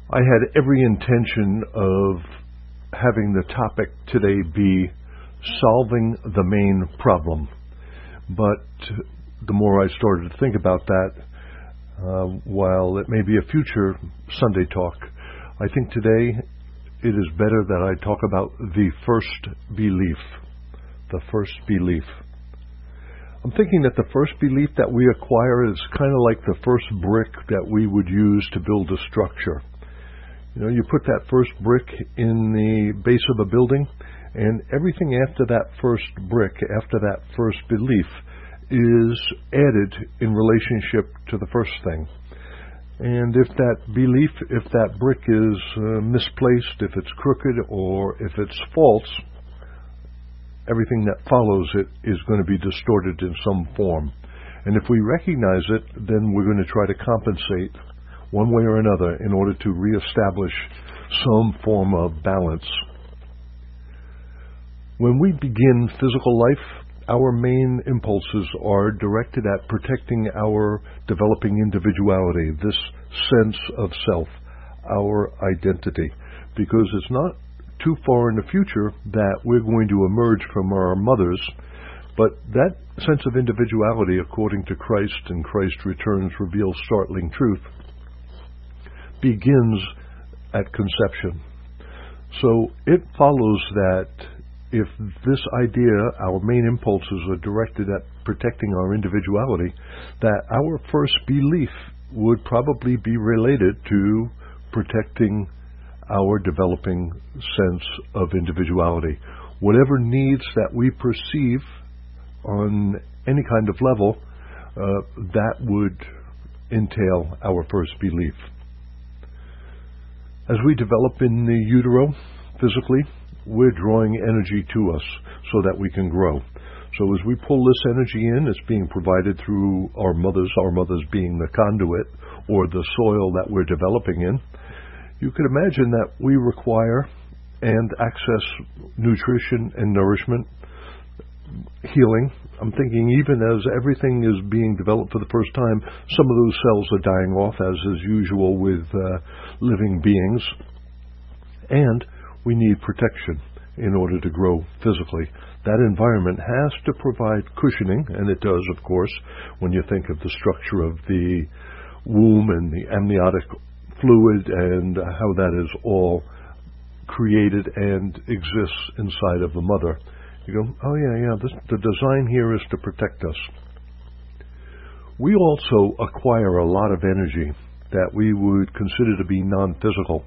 I had every intention of having the topic today be solving the main problem. But the more I started to think about that, while it may be a future Sunday talk, I think today it is better that I talk about the first belief. The first belief. I'm thinking that the first belief that we acquire is kind of like the first brick that we would use to build a structure. You know, you put that first brick in the base of a building, and everything after that first brick, after that first belief, is added in relationship to the first thing. And if that belief, if that brick is misplaced, if it's crooked, or if it's false, everything that follows it is going to be distorted in some form. And if we recognize it, then we're going to try to compensate one way or another in order to reestablish some form of balance. When we begin physical life, our main impulses are directed at protecting our developing individuality, this sense of self, our identity, because it's not too far in the future that we're going to emerge from our mothers, but that sense of individuality, according to Christ and Christ Returns reveals startling truth, begins at conception. So it follows that if this idea, our main impulses are directed at protecting our individuality, that our first belief would probably be related to protecting our developing sense of individuality. Whatever needs that we perceive on any kind of level, that would entail our first belief. As we develop in the utero, physically, we're drawing energy to us so that we can grow. So as we pull this energy in, it's being provided through our mothers being the conduit or the soil that we're developing in. You could imagine that we require and access nutrition and nourishment, healing. I'm thinking even as everything is being developed for the first time, some of those cells are dying off, as is usual with living beings. And we need protection in order to grow physically. That environment has to provide cushioning, and it does, of course, when you think of the structure of the womb and the amniotic fluid and how that is all created and exists inside of the mother. You go, oh yeah, the design here is to protect us. We also acquire a lot of energy that we would consider to be non-physical.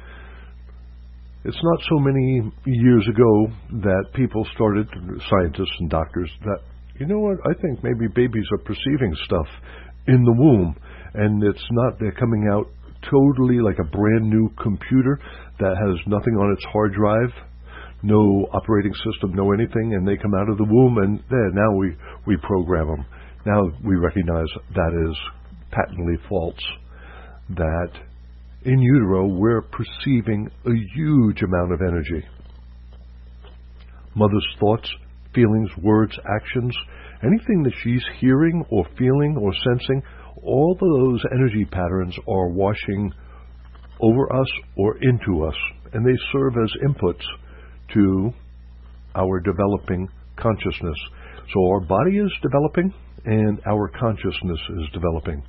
It's not so many years ago that people started, scientists and doctors, that, you know what, I think maybe babies are perceiving stuff in the womb, and it's not, they're coming out totally like a brand new computer that has nothing on its hard drive, no operating system, no anything, and they come out of the womb, and there, now we program them. Now we recognize that is patently false, that in utero we're perceiving a huge amount of energy. Mother's thoughts, feelings, words, actions, anything that she's hearing or feeling or sensing, all of those energy patterns are washing over us or into us, and they serve as inputs to our developing consciousness. So our body is developing and our consciousness is developing.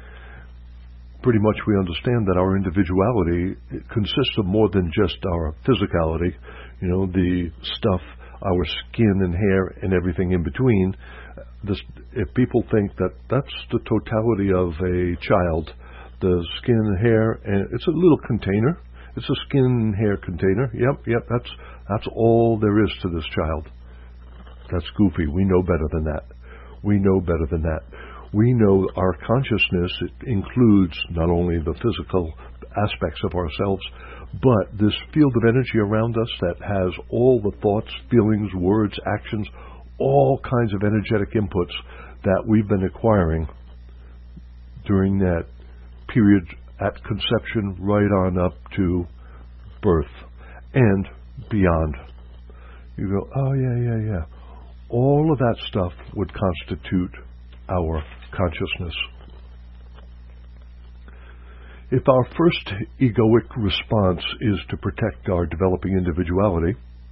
Pretty much we understand that our individuality consists of more than just our physicality, you know, the stuff, our skin and hair and everything in between. If people think that that's the totality of a child, the skin and hair, and it's a little container. It's a skin and hair container. Yep, that's all there is to this child. That's goofy. We know better than that. We know better than that. We know our consciousness, it includes not only the physical aspects of ourselves, but this field of energy around us that has all the thoughts, feelings, words, actions, all kinds of energetic inputs that we've been acquiring during that period at conception right on up to birth and beyond. You go, oh yeah. All of that stuff would constitute our consciousness. If our first egoic response is to protect our developing individuality,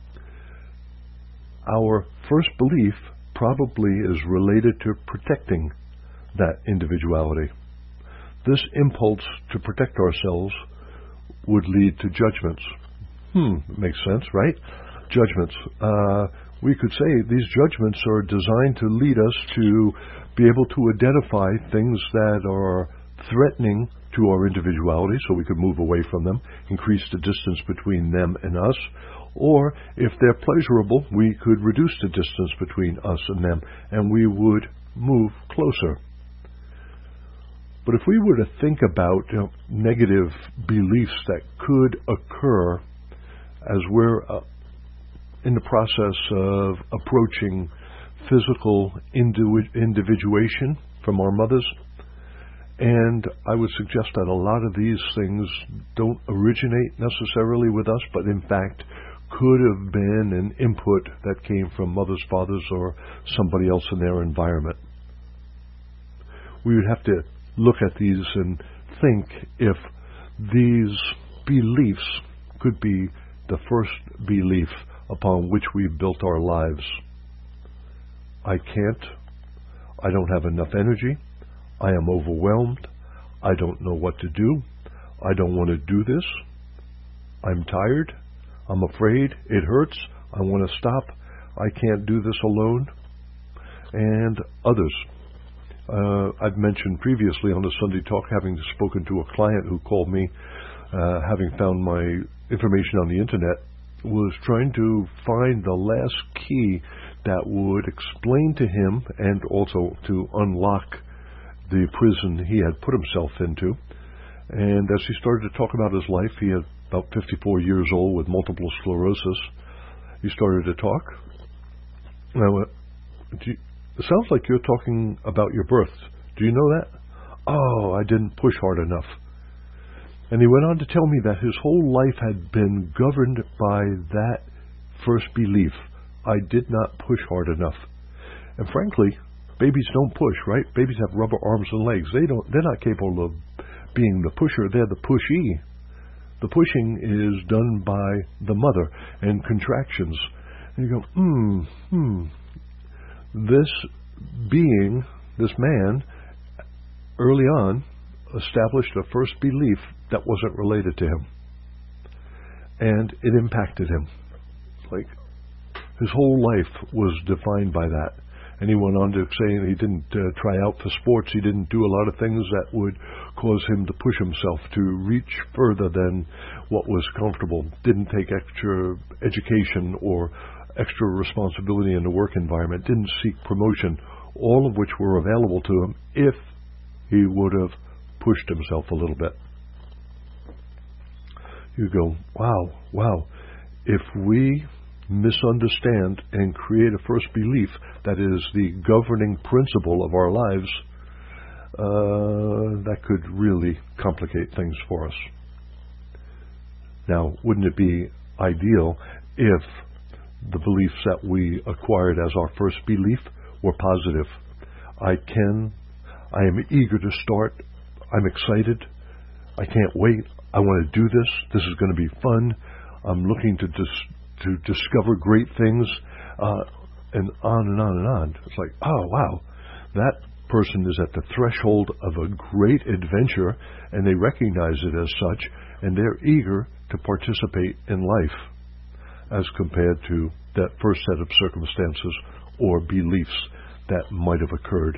our first belief probably is related to protecting that individuality. This impulse to protect ourselves would lead to judgments. Makes sense, right? Judgments. We could say these judgments are designed to lead us to be able to identify things that are threatening to our individuality so we could move away from them, increase the distance between them and us, or if they're pleasurable, we could reduce the distance between us and them, and we would move closer. But if we were to think about negative beliefs that could occur as we're in the process of approaching physical individuation from our mothers, and I would suggest that a lot of these things don't originate necessarily with us, but in fact could have been an input that came from mothers, fathers, or somebody else in their environment. We would have to look at these and think if these beliefs could be the first belief upon which we built our lives. I can't. I don't have enough energy. I am overwhelmed. I don't know what to do. I don't want to do this. I'm tired. I'm afraid. It hurts. I want to stop. I can't do this alone. And others. I've mentioned previously on the Sunday Talk having spoken to a client who called me, having found my information on the internet, was trying to find the last key that would explain to him and also to unlock the prison he had put himself into. And as he started to talk about his life, he had about 54 years old with multiple sclerosis. He started to talk. Now, it sounds like you're talking about your birth. Do you know that? Oh, I didn't push hard enough. And he went on to tell me that his whole life had been governed by that first belief. I did not push hard enough. And frankly, babies don't push, right? Babies have rubber arms and legs. They're not capable of being the pusher. They're the pushee. The pushing is done by the mother and contractions. And you go, This being, this man, early on, established a first belief that wasn't related to him. And it impacted him. Like, his whole life was defined by that. And he went on to say he didn't try out for sports. He didn't do a lot of things that would cause him to push himself to reach further than what was comfortable. Didn't take extra education or extra responsibility in the work environment. Didn't seek promotion, all of which were available to him if he would have pushed himself a little bit. You go, wow. If we misunderstand and create a first belief that is the governing principle of our lives, that could really complicate things for us. Now, wouldn't it be ideal if the beliefs that we acquired as our first belief were positive? I am eager to start. I'm excited. I can't wait. I want to do this. This is going to be fun. I'm looking to discover great things, and on and on and on. It's like, oh, wow, that person is at the threshold of a great adventure, and they recognize it as such, and they're eager to participate in life as compared to that first set of circumstances or beliefs that might have occurred.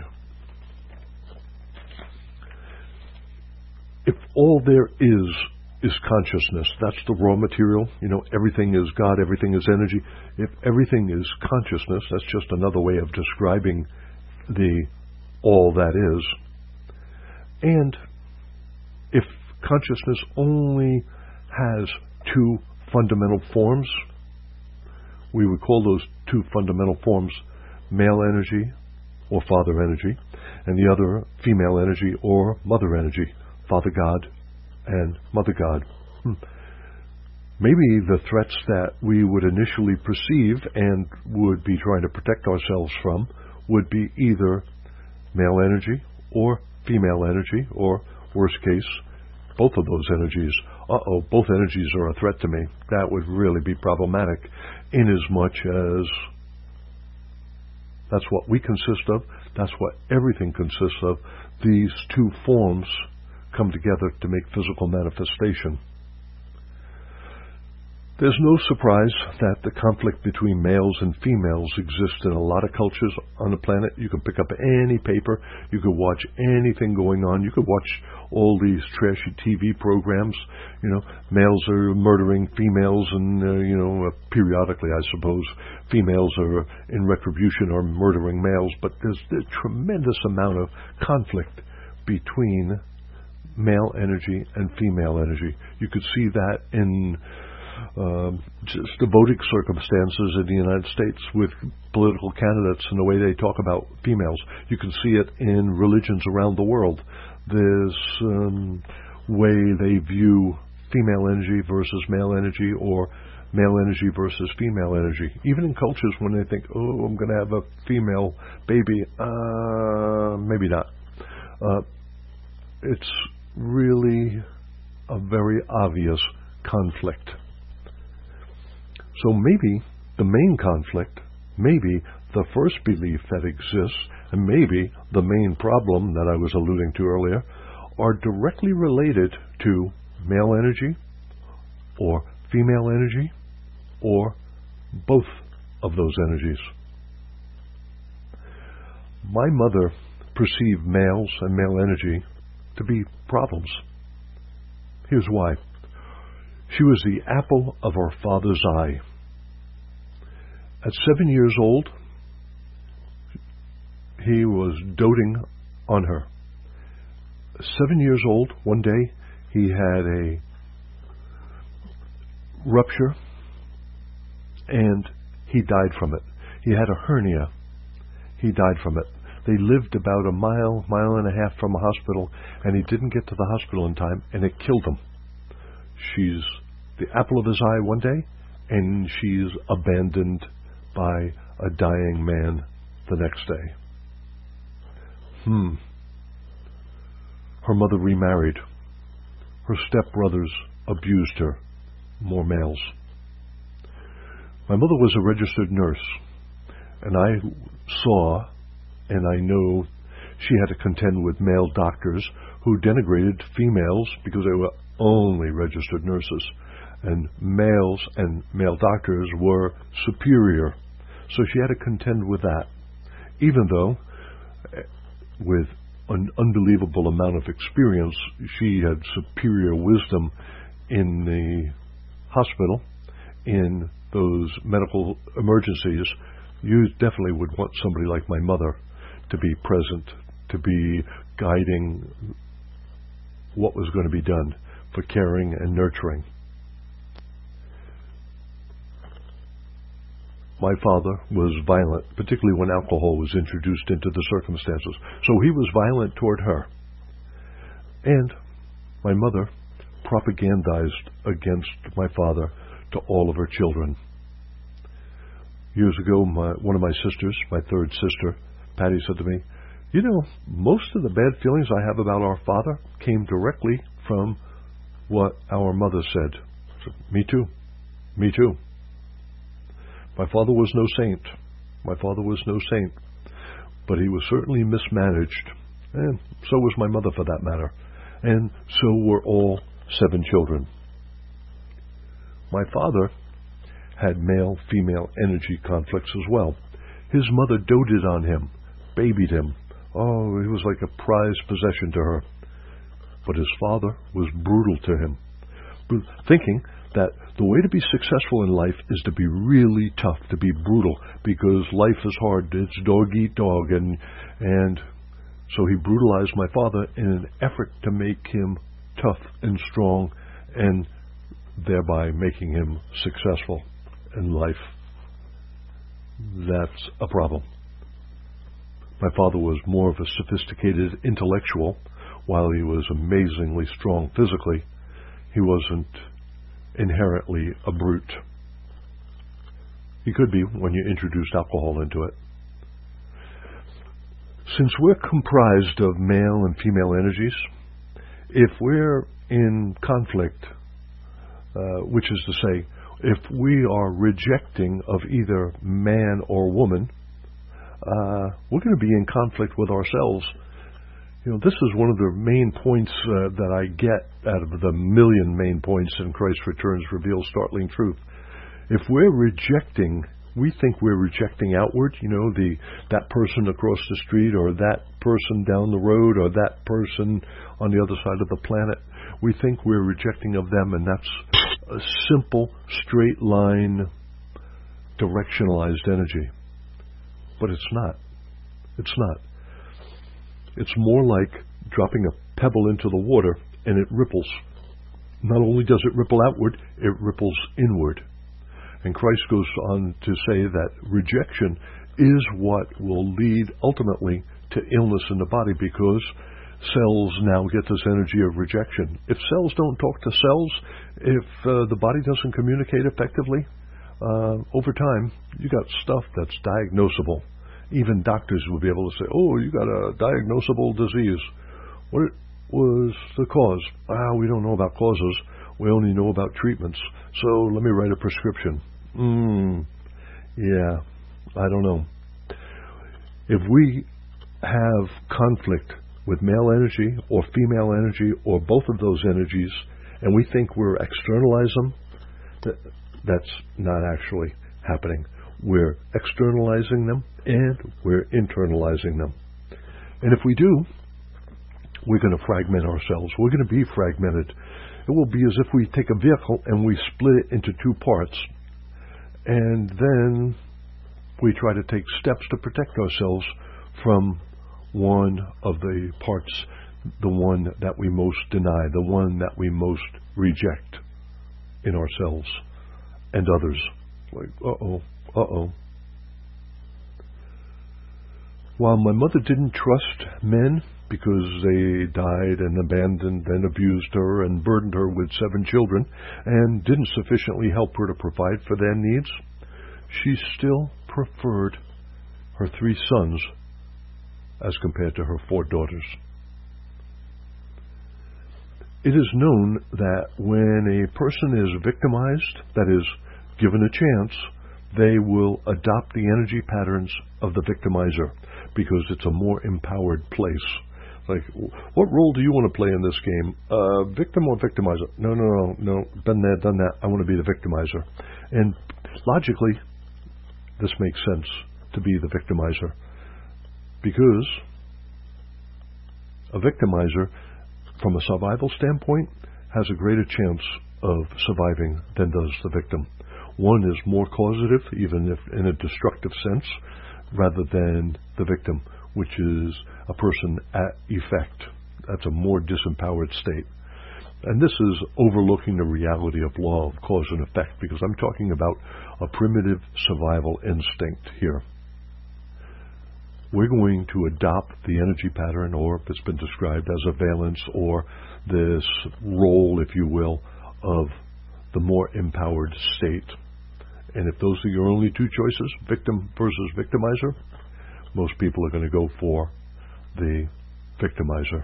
If all there is consciousness, that's the raw material. Everything is God, everything is energy. If everything is consciousness, that's just another way of describing all that is. And if consciousness only has two fundamental forms, we would call those two fundamental forms male energy or father energy, and the other female energy or mother energy, Father God and Mother God. Maybe the threats that we would initially perceive and would be trying to protect ourselves from would be either male energy or female energy, or worst case, both of those energies, both energies are a threat to me, that would really be problematic, in as much as that's what we consist of, that's what everything consists of. These two forms come together to make physical manifestation. There's no surprise that the conflict between males and females exists in a lot of cultures on the planet. You can pick up any paper, you could watch anything going on, you could watch all these trashy TV programs. Males are murdering females, and periodically, I suppose, females are in retribution or murdering males. But there's a tremendous amount of conflict between male energy and female energy. You could see that in just the voting circumstances in the United States with political candidates and the way they talk about females. You can see it in religions around the world. This way they view female energy versus male energy, or male energy versus female energy. Even in cultures when they think, I'm going to have a female baby, maybe not. It's really a very obvious conflict. So maybe the main conflict, maybe the first belief that exists, and maybe the main problem that I was alluding to earlier, are directly related to male energy, or female energy, or both of those energies. My mother perceived males and male energy to be problems. Here's why. She was the apple of her father's eye. At 7 years old, he was doting on her. 7 years old, one day, he had a rupture, and he died from it. He had a hernia. He died from it. They lived about a mile and a half from a hospital, and he didn't get to the hospital in time, and it killed him. She's the apple of his eye one day, and she's abandoned by a dying man the next day. Her mother remarried. Her stepbrothers abused her. More males. My mother was a registered nurse, and I saw, and I know, she had to contend with male doctors who denigrated females because they were only registered nurses, and males and male doctors were superior. So she had to contend with that, even though with an unbelievable amount of experience, she had superior wisdom in the hospital, in those medical emergencies. You definitely would want somebody like my mother to be present, to be guiding what was going to be done for caring and nurturing. My father was violent, particularly when alcohol was introduced into the circumstances. So he was violent toward her. And my mother propagandized against my father to all of her children. Years ago, one of my sisters, my third sister, Patty, said to me, most of the bad feelings I have about our father came directly from what our mother said. I said, me too. Me too. My father was no saint. My father was no saint. But he was certainly mismanaged. And so was my mother, for that matter. And so were all 7 children. My father had male-female energy conflicts as well. His mother doted on him, babied him. Oh, he was like a prized possession to her. But his father was brutal to him, thinking that the way to be successful in life is to be really tough, to be brutal, because life is hard. It's dog eat dog. And so he brutalized my father in an effort to make him tough and strong, and thereby making him successful in life. That's a problem. My father was more of a sophisticated intellectual. While he was amazingly strong physically, he wasn't inherently a brute. He could be when you introduced alcohol into it. Since we're comprised of male and female energies, if we're in conflict, which is to say, if we are rejecting of either man or woman, we're going to be in conflict with ourselves. This is one of the main points that I get out of the million main points in Christ Returns Reveals Startling Truth. If we're rejecting, we think we're rejecting outward, that person across the street or that person down the road or that person on the other side of the planet. We think we're rejecting of them, and that's a simple, straight line, directionalized energy. But it's not. It's not. It's more like dropping a pebble into the water and it ripples. Not only does it ripple outward, it ripples inward. And Christ goes on to say that rejection is what will lead ultimately to illness in the body, because cells now get this energy of rejection. If cells don't talk to cells, if the body doesn't communicate effectively, over time, you got stuff that's diagnosable. Even doctors will be able to say, oh, you got a diagnosable disease. What was the cause? We don't know about causes. We only know about treatments. So let me write a prescription. Yeah, I don't know. If we have conflict with male energy or female energy or both of those energies, and we think we're externalize them, that's not actually happening. We're externalizing them and we're internalizing them. And if we do, we're going to fragment ourselves. We're going to be fragmented. It will be as if we take a vehicle and we split it into two parts, and then we try to take steps to protect ourselves from one of the parts, the one that we most deny, the one that we most reject in ourselves and others. Like, uh-oh. While my mother didn't trust men because they died and abandoned and abused her and burdened her with 7 children and didn't sufficiently help her to provide for their needs, she still preferred her 3 sons as compared to her 4 daughters. It is known that when a person is victimized, that is, given a chance, they will adopt the energy patterns of the victimizer because it's a more empowered place. Like, what role do you want to play in this game? Victim or victimizer? No. Been there, done that. I want to be the victimizer. And logically, this makes sense to be the victimizer, because a victimizer, from a survival standpoint, has a greater chance of surviving than does the victim. One is more causative, even if in a destructive sense, rather than the victim, which is a person at effect. That's a more disempowered state. And this is overlooking the reality of law of cause and effect, because I'm talking about a primitive survival instinct here. We're going to adopt the energy pattern, or it's been described as a valence, or this role, if you will, of the more empowered state. And if those are your only 2 choices, victim versus victimizer, most people are going to go for the victimizer.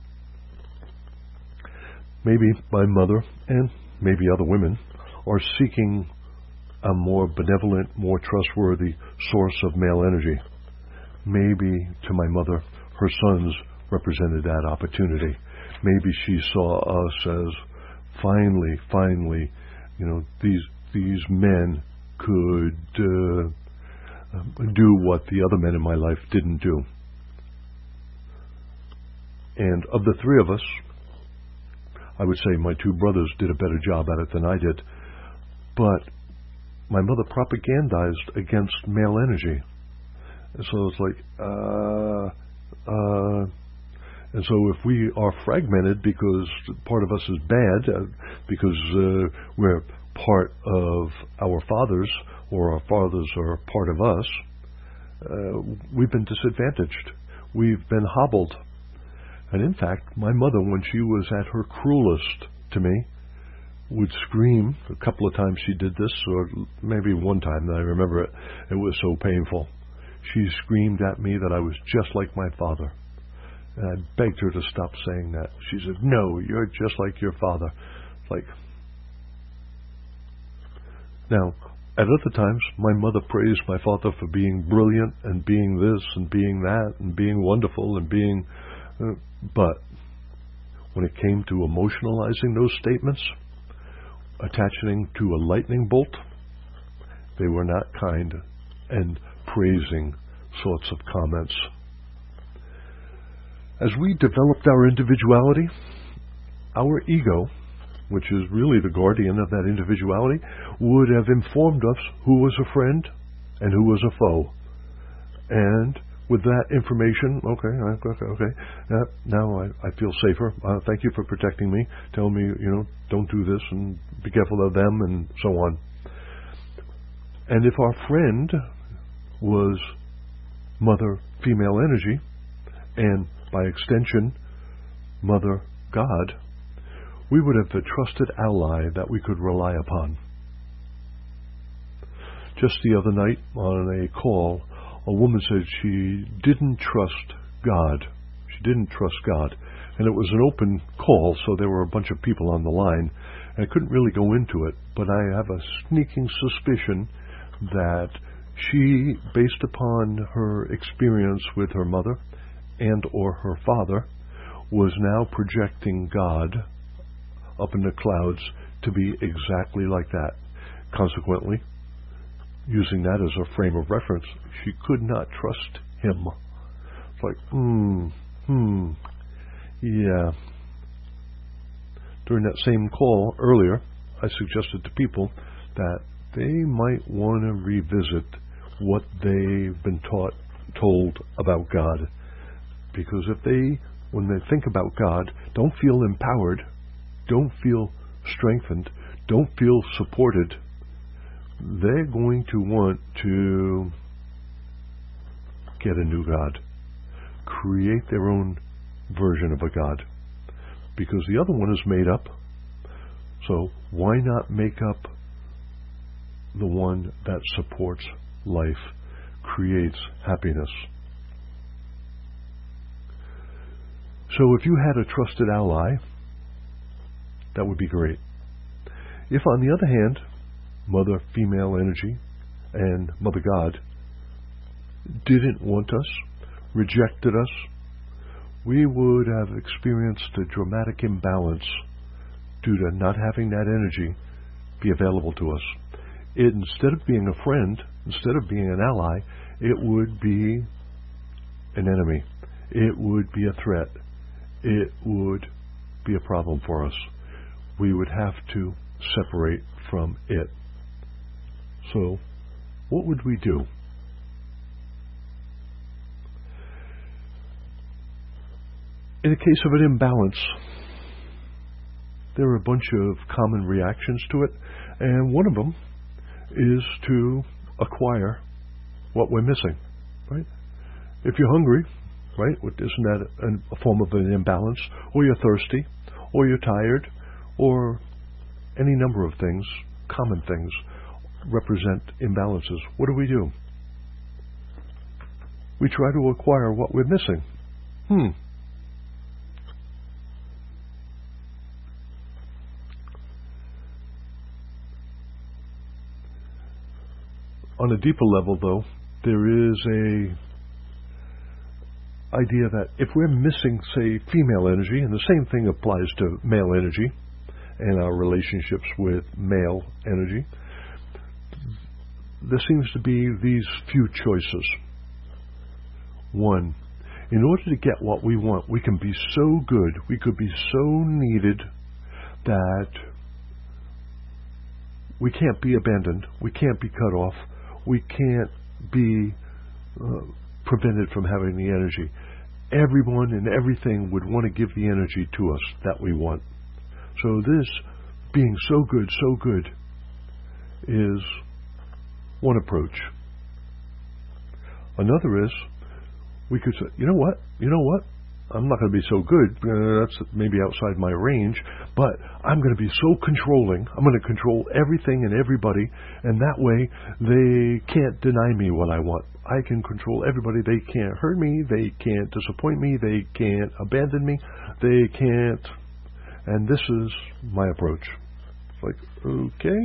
Maybe my mother, and maybe other women, are seeking a more benevolent, more trustworthy source of male energy. Maybe to my mother, her sons represented that opportunity. Maybe she saw us as finally, these men could do what the other men in my life didn't do. And of the 3 of us, I would say my 2 brothers did a better job at it than I did. But my mother propagandized against male energy. And so it's like, and so if we are fragmented because part of us is bad, because we're part of our fathers, or our fathers are part of us, we've been disadvantaged. We've been hobbled. And in fact, my mother, when she was at her cruelest to me, would scream. A couple of times she did this, or maybe one time that I remember it. It was so painful. She screamed at me that I was just like my father. And I begged her to stop saying that. She said, "No, you're just like your father." Like, now, at other times, my mother praised my father for being brilliant and being this and being that and being wonderful and being... but when it came to emotionalizing those statements, attaching to a lightning bolt, they were not kind and praising sorts of comments. As we developed our individuality, our ego, which is really the guardian of that individuality, would have informed us who was a friend and who was a foe. And with that information, okay, now I feel safer. Thank you for protecting me. Tell me, don't do this and be careful of them and so on. And if our friend was Mother Female Energy, and by extension, Mother God, we would have a trusted ally that we could rely upon. Just the other night on a call, a woman said she didn't trust God. She didn't trust God. And it was an open call, so there were a bunch of people on the line. And I couldn't really go into it, but I have a sneaking suspicion that she, based upon her experience with her mother and or her father, was now projecting God up in the clouds to be exactly like that. Consequently, using that as a frame of reference, she could not trust him. It's like, yeah. During that same call earlier, I suggested to people that they might want to revisit what they've been told about God. Because if they, when they think about God, don't feel empowered, don't feel strengthened, don't feel supported, they're going to want to get a new God, create their own version of a God, because the other one is made up. So why not make up the one that supports life, creates happiness? So if you had a trusted ally, that would be great. If, on the other hand, Mother Female Energy and Mother God didn't want us, rejected us, we would have experienced a dramatic imbalance due to not having that energy be available to us. It, instead of being a friend, instead of being an ally, it would be an enemy. It would be a threat. It would be a problem for us. We would have to separate from it. So, what would we do? In the case of an imbalance, there are a bunch of common reactions to it, and one of them is to acquire what we're missing, right? If you're hungry, right, isn't that a form of an imbalance? Or you're thirsty, or you're tired, or any number of things, common things, represent imbalances. What do? We try to acquire what we're missing. On a deeper level, though, there is a idea that if we're missing, say, female energy, and the same thing applies to male energy and our relationships with male energy, there seems to be these few choices. One, in order to get what we want, we can be so good, we could be so needed that we can't be abandoned, we can't be cut off, we can't be prevented from having the energy. Everyone and everything would want to give the energy to us that we want. So this being so good is one approach. Another is we could say, you know what? I'm not going to be so good. That's maybe outside my range, but I'm going to be so controlling. I'm going to control everything and everybody, and that way they can't deny me what I want. I can control everybody. They can't hurt me. They can't disappoint me. They can't abandon me. They can't. And this is my approach. It's like, okay.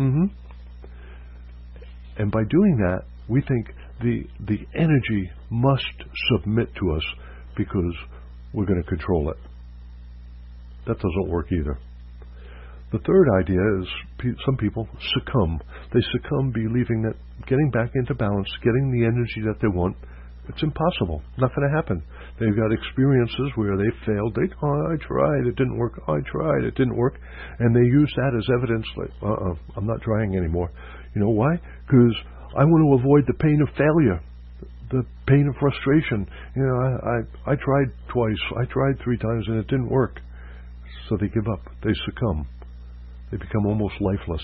And by doing that, we think the energy must submit to us because we're going to control it. That doesn't work either. The third idea is some people succumb. They succumb believing that getting back into balance, getting the energy that they want, it's impossible. Not going to happen. They've got experiences where they failed. I tried, it didn't work. I tried, it didn't work. And they use that as evidence, like, I'm not trying anymore. You know why? Because I want to avoid the pain of failure, the pain of frustration. You know, I tried twice. I tried 3 times and it didn't work. So they give up. They succumb. They become almost lifeless.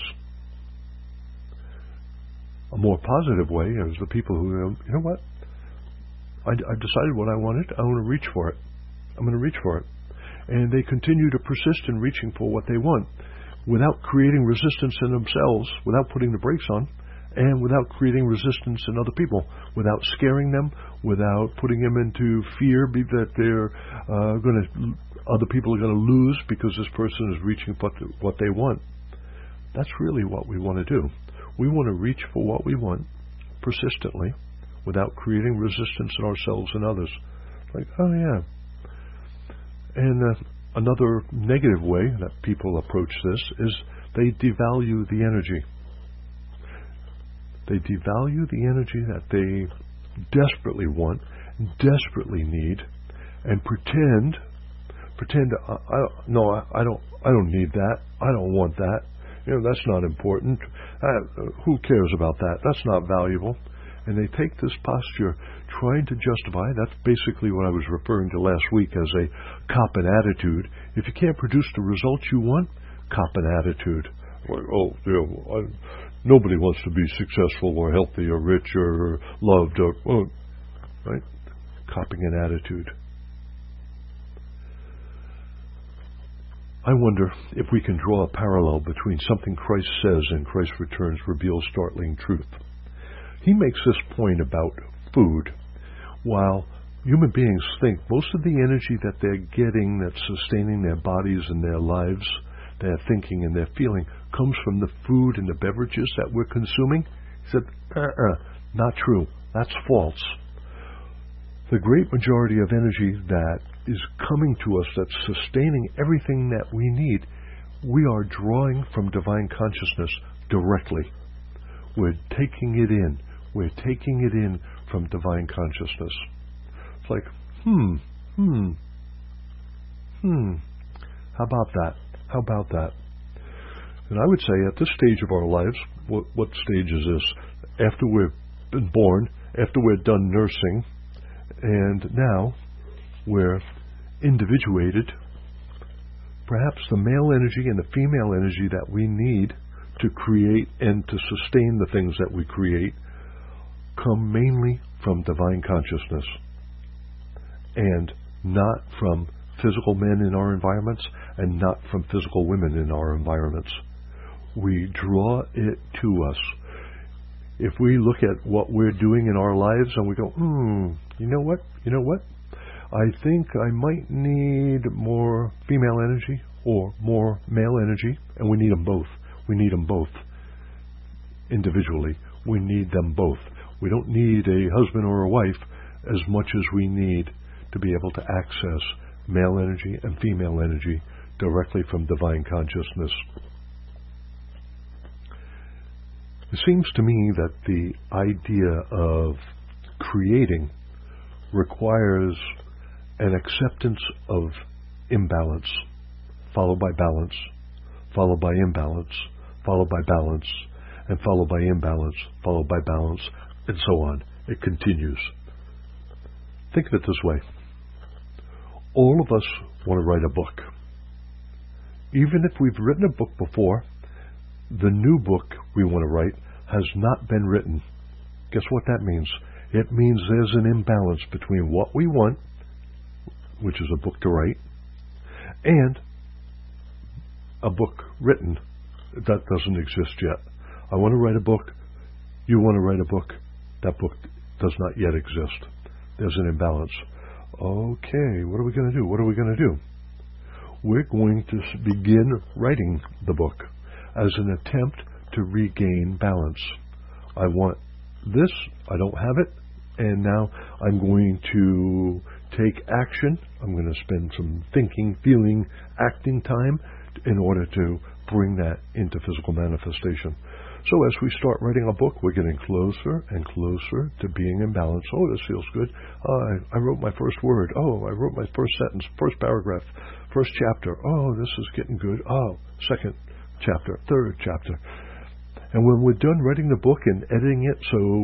A more positive way is the people who, you know what? I've decided what I wanted. I want to reach for it. I'm going to reach for it. And they continue to persist in reaching for what they want without creating resistance in themselves, without putting the brakes on, and without creating resistance in other people, without scaring them, without putting them into fear that they're other people are going to lose because this person is reaching for what they want. That's really what we want to do. We want to reach for what we want persistently without creating resistance in ourselves and others. Like, oh yeah. And another negative way that people approach this is they devalue the energy. They devalue the energy that they desperately want, desperately need, and pretend. No, I don't need that. I don't want that. You know, that's not important. Who cares about that? That's not valuable. And they take this posture, trying to justify. That's basically what I was referring to last week as a cop-in attitude. If you can't produce the results you want, cop-in attitude. Like, nobody wants to be successful or healthy or rich or loved or, right? Copping an attitude. I wonder if we can draw a parallel between something Christ says and Christ returns reveals startling truth. He makes this point about food. While human beings think most of the energy that they're getting that's sustaining their bodies and their lives, their thinking and their feeling, comes from the food and the beverages that we're consuming, he said, not true. That's false. The great majority of energy that is coming to us, that's sustaining everything that we need, we are drawing from divine consciousness directly. We're taking it in. We're taking it in from divine consciousness. It's like, how about that? How about that? And I would say at this stage of our lives, what stage is this? After we've been born, after we're done nursing, and now we're individuated, perhaps the male energy and the female energy that we need to create and to sustain the things that we create come mainly from divine consciousness and not from physical men in our environments and not from physical women in our environments. We draw it to us. If we look at what we're doing in our lives and we go, you know what? I think I might need more female energy or more male energy, and we need them both. We need them both individually. We need them both. We don't need a husband or a wife as much as we need to be able to access male energy and female energy directly from divine consciousness. It seems to me that the idea of creating requires an acceptance of imbalance, followed by balance, followed by imbalance, followed by balance, and followed by imbalance, followed by balance, and so on. It continues. Think of it this way. All of us want to write a book. Even if we've written a book before, the new book we want to write has not been written. Guess what that means? It means there's an imbalance between what we want, which is a book to write, and a book written that doesn't exist yet. I want to write a book. You want to write a book. That book does not yet exist. There's an imbalance. Okay, what are we going to do? What are we going to do? We're going to begin writing the book as an attempt to regain balance. I want this. I don't have it. And now I'm going to take action. I'm going to spend some thinking, feeling, acting time in order to bring that into physical manifestation. So as we start writing a book, we're getting closer and closer to being in balance. Oh, this feels good. I wrote my first word. Oh, I wrote my first sentence, first paragraph, first chapter. Oh, this is getting good. Oh, second chapter, third chapter. And when we're done writing the book and editing it,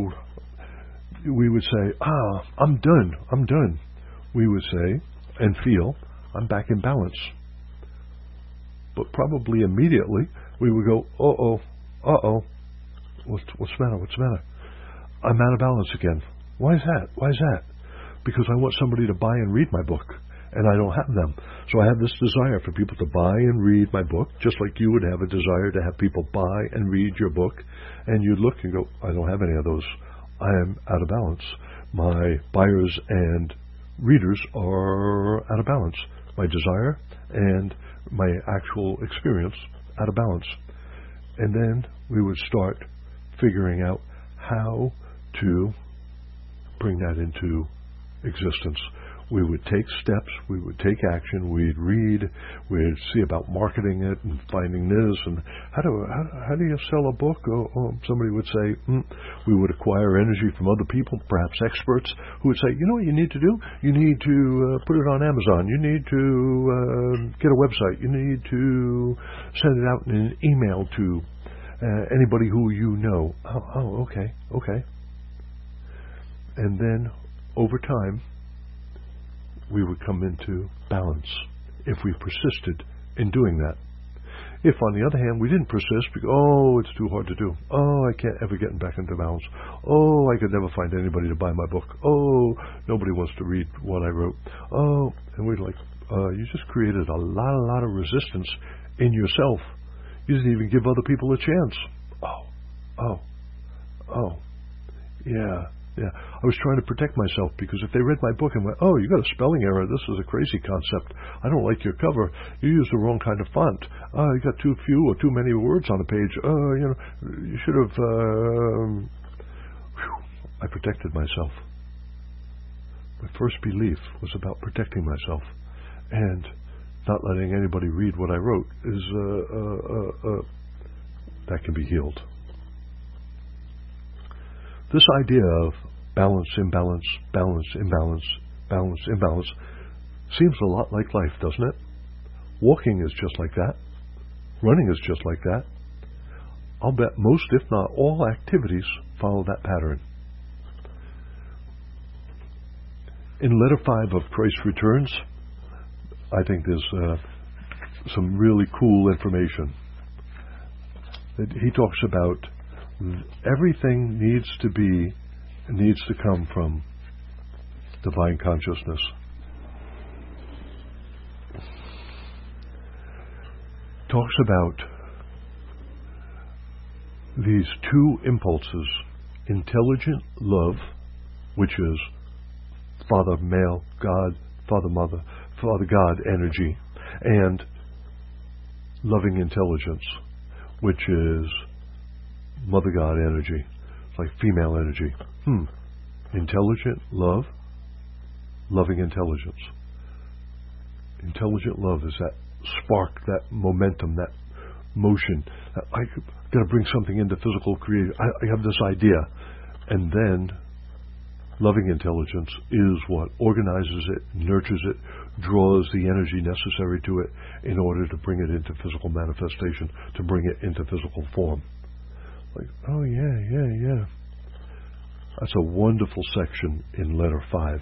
so we would say, I'm done. We would say and feel, I'm back in balance. But probably immediately we would go, uh-oh, what's the matter? I'm out of balance again. Why is that? Because I want somebody to buy and read my book, and I don't have them. So I have this desire for people to buy and read my book, just like you would have a desire to have people buy and read your book, and you'd look and go, I don't have any of those. I am out of balance. My buyers and readers are out of balance. My desire and my actual experience out of balance. And then we would start figuring out how to bring that into existence. We would take steps, we would take action, we'd read, we'd see about marketing it and finding this, and how do you sell a book? Somebody would say, we would acquire energy from other people, perhaps experts, who would say, you know what you need to do? You need to put it on Amazon. You need to get a website. You need to send it out in an email to anybody who you know. Okay. And then, over time, we would come into balance if we persisted in doing that. If, on the other hand, we didn't persist, because, it's too hard to do. I can't ever get back into balance. I could never find anybody to buy my book. Nobody wants to read what I wrote. And we'd you just created a lot of resistance in yourself. You didn't even give other people a chance. Yeah. I was trying to protect myself, because if they read my book and went, you got a spelling error, this is a crazy concept, I don't like your cover, you used the wrong kind of font, you got too few or too many words on the page, you should have, I protected myself. My first belief was about protecting myself, and not letting anybody read what I wrote is, that can be healed. This idea of balance, imbalance, balance, imbalance, balance, imbalance seems a lot like life, doesn't it? Walking is just like that. Running is just like that. I'll bet most, if not all, activities follow that pattern. In Letter 5 of Christ Returns, I think there's some really cool information. He talks about everything needs to come from divine consciousness. Talks about these two impulses: intelligent love, which is Father Male God, Father Mother, Father God energy, and loving intelligence, which is Mother God energy. It's like female energy. Intelligent love, loving intelligence. Intelligent love is that spark, that momentum, that motion. I got to bring something into physical creation. I have this idea. And then loving intelligence is what organizes it, nurtures it, draws the energy necessary to it in order to bring it into physical manifestation, to bring it into physical form. Yeah. That's a wonderful section in Letter 5.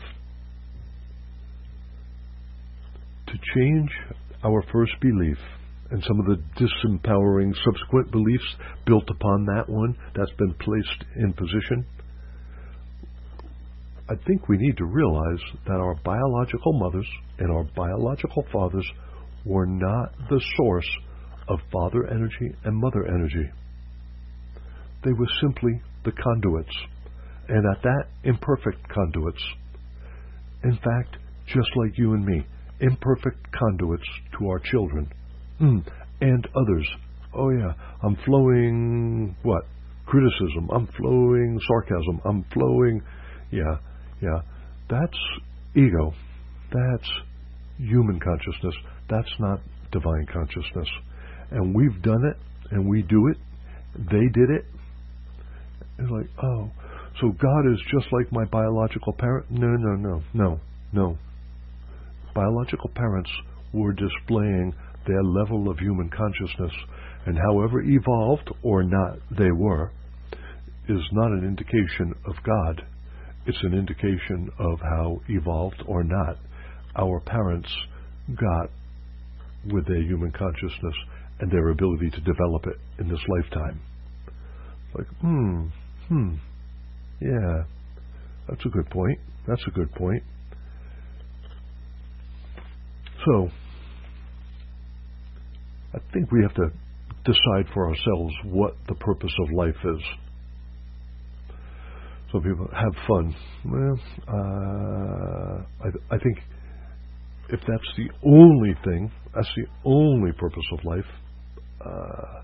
To change our first belief and some of the disempowering subsequent beliefs built upon that one that's been placed in position, I think we need to realize that our biological mothers and our biological fathers were not the source of father energy and mother energy. They were simply the conduits, and at that, imperfect conduits. In fact, just like you and me, imperfect conduits to our children. And others. Oh yeah, I'm flowing, what? Criticism. I'm flowing sarcasm. I'm flowing, yeah. That's ego. That's human consciousness. That's not divine consciousness. And we've done it, and we do it. They did it. It's like, oh, so God is just like my biological parent? No. Biological parents were displaying their level of human consciousness, and however evolved or not they were, is not an indication of God. It's an indication of how evolved or not our parents got with their human consciousness and their ability to develop it in this lifetime. Like, yeah, that's a good point. That's a good point. So, I think we have to decide for ourselves what the purpose of life is. Some people have fun. Well, I think if that's the only thing, that's the only purpose of life,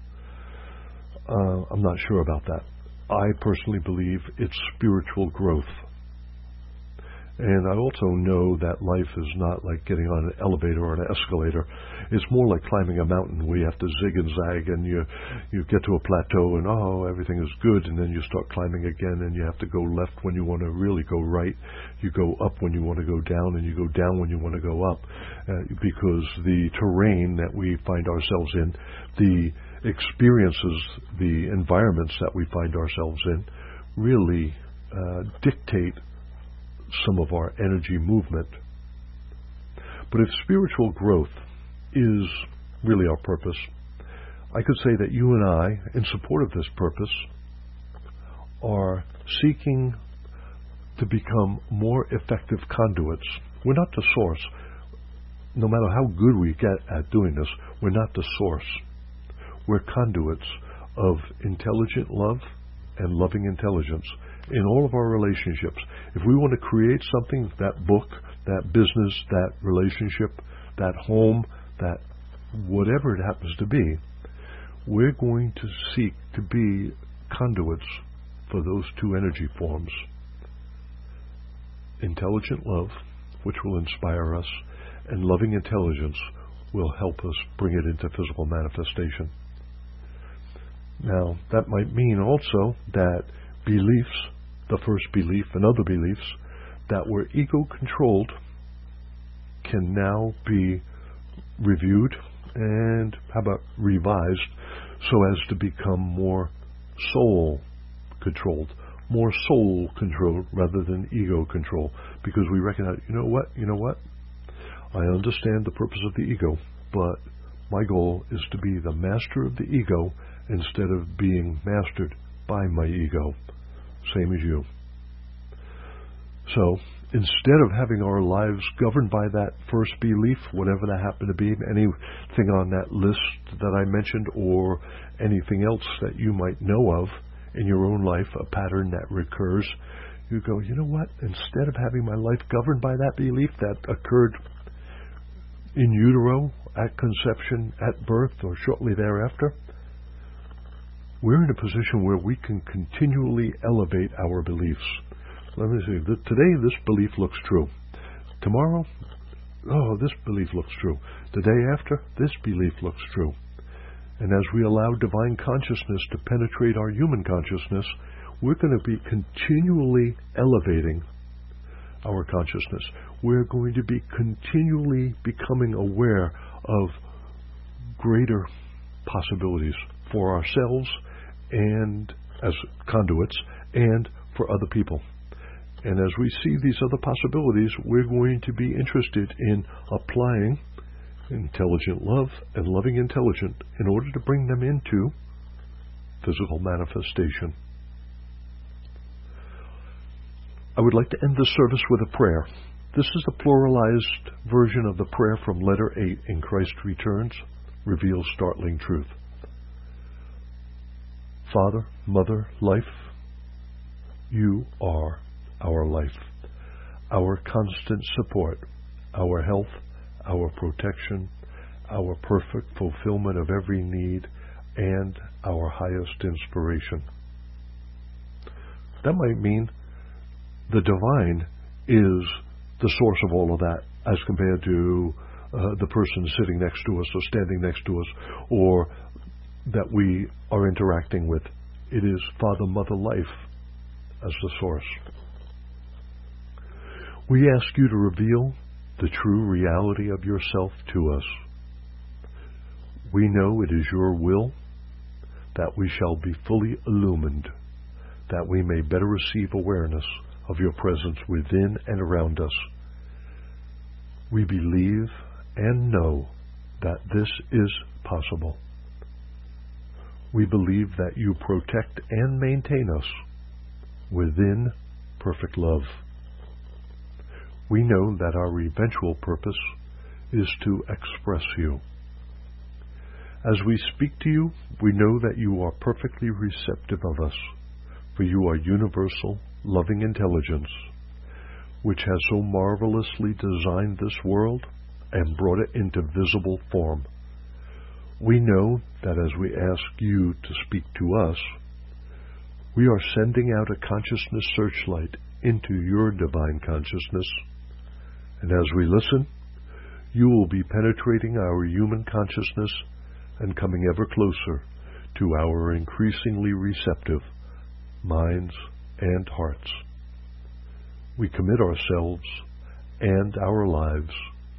I'm not sure about that. I personally believe it's spiritual growth. And I also know that life is not like getting on an elevator or an escalator. It's more like climbing a mountain where you have to zig and zag, and you get to a plateau and, everything is good, and then you start climbing again, and you have to go left when you want to really go right. You go up when you want to go down, and you go down when you want to go up. Because the terrain that we find ourselves in, the experiences, the environments that we find ourselves in, really dictate some of our energy movement. But if spiritual growth is really our purpose, I could say that you and I, in support of this purpose, are seeking to become more effective conduits. We're not the source. No matter how good we get at doing this, we're not the source. We're conduits of intelligent love and loving intelligence in all of our relationships. If we want to create something, that book, that business, that relationship, that home, that whatever it happens to be, we're going to seek to be conduits for those two energy forms. Intelligent love, which will inspire us, and loving intelligence will help us bring it into physical manifestation. Now, that might mean also that beliefs, the first belief and other beliefs that were ego-controlled can now be reviewed and, how about revised, so as to become more soul-controlled rather than ego-control. Because we recognize, you know what? I understand the purpose of the ego, but my goal is to be the master of the ego instead of being mastered by my ego. Same as you. So, instead of having our lives governed by that first belief, whatever that happened to be, anything on that list that I mentioned, or anything else that you might know of in your own life, a pattern that recurs, you go, you know what? Instead of having my life governed by that belief that occurred in utero, at conception, at birth, or shortly thereafter, we're in a position where we can continually elevate our beliefs. Let me see. Today, this belief looks true. Tomorrow, this belief looks true. The day after, this belief looks true. And as we allow divine consciousness to penetrate our human consciousness, we're going to be continually elevating our consciousness. We're going to be continually becoming aware of greater possibilities for ourselves and as conduits and for other people. And as we see these other possibilities, we're going to be interested in applying intelligent love and loving intelligence in order to bring them into physical manifestation. I would like to end this service with a prayer. This is the pluralized version of the prayer from letter 8 in Christ Returns, reveals startling truth. Father, Mother, Life, you are our life, our constant support, our health, our protection, our perfect fulfillment of every need, and our highest inspiration. That might mean the divine is the source of all of that, as compared to the person sitting next to us or standing next to us, or that we are interacting with. It is Father, Mother, Life as the source. We ask you to reveal the true reality of yourself to us. We know it is your will that we shall be fully illumined, that we may better receive awareness of your presence within and around us. We believe and know that this is possible. We believe that you protect and maintain us within perfect love. We know that our eventual purpose is to express you. As we speak to you, we know that you are perfectly receptive of us, for you are universal, loving intelligence, which has so marvelously designed this world and brought it into visible form. We know that as we ask you to speak to us, we are sending out a consciousness searchlight into your divine consciousness, and as we listen, you will be penetrating our human consciousness and coming ever closer to our increasingly receptive minds and hearts. We commit ourselves and our lives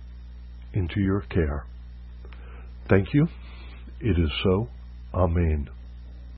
into your care. Thank you. It is so. Amen.